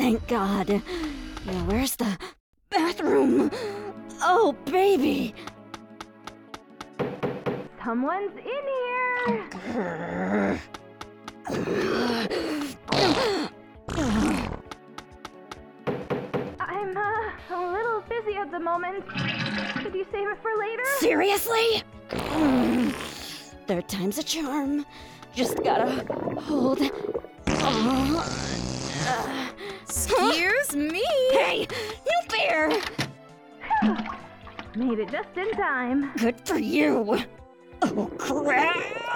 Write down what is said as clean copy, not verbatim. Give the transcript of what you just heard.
Thank God. Now where's the bathroom? Oh, baby! Someone's in here! I'm a little busy at the moment. Could you save it for later? Seriously? Third time's a charm. Just gotta hold on. Excuse me? Hey! No fair! Made it just in time. Good for you! Oh, crap!